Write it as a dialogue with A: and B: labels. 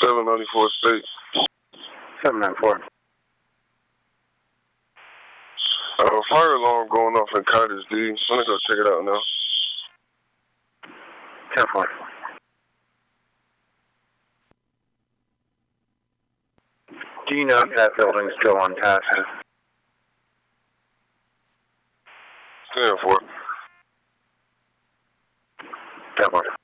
A: 794 State.
B: 794.
A: Fire alarm going off in Cottage D. Let me go check it out now.
B: 10-4. Do you know if that building's still on task?
A: 10-4.
B: 10-4.